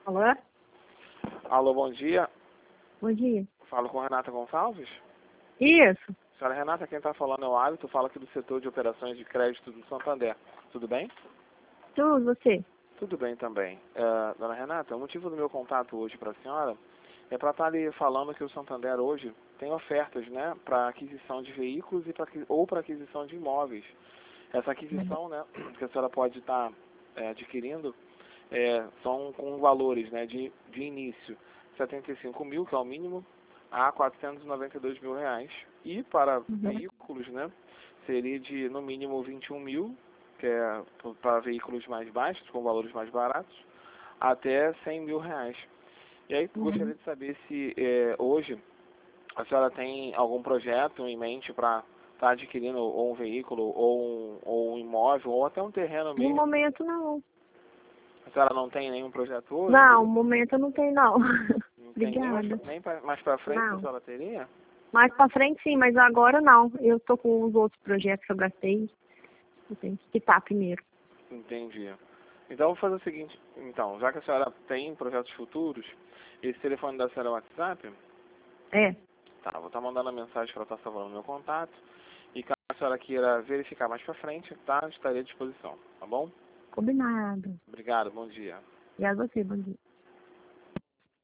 Alô? Alô, bom dia. Bom dia. Falo com Renata Gonçalves. Isso. Senhora Renata, quem está falando é o Hábito, fala aqui do setor de operações de crédito do Santander. Tudo bem? Tudo, você? Tudo bem também. Dona Renata, o motivo do meu contato hoje para a senhora é para estar lhe falando que o Santander hoje tem ofertas, né, para aquisição de veículos ou para aquisição de imóveis. Essa aquisição, né, que a senhora pode estar adquirindo são com valores, né, de início 75 mil, que é o mínimo, a 492 mil reais. E para veículos, né, seria de no mínimo 21 mil, que é para veículos mais baixos, com valores mais baratos, até 100 mil reais. E aí gostaria de saber se hoje a senhora tem algum projeto em mente para estar adquirindo ou um veículo ou um imóvel ou até um terreno mesmo. No momento, não. A senhora não tem nenhum projeto hoje? Não, no momento eu não tenho, não. Não tem Obrigada. nem mais para frente Não. a senhora teria? Mais pra frente, sim, mas agora não. Eu tô com os outros projetos que eu gastei. Eu tenho que quitar primeiro. Entendi. Então, vou fazer o seguinte. Então, já que a senhora tem projetos futuros, esse telefone da senhora é o WhatsApp? É. Tá, vou estar mandando a mensagem para estar salvando meu contato. E caso a senhora queira verificar mais para frente, tá? Estarei à disposição, tá bom? Combinado. Obrigado, bom dia. E a você, bom dia.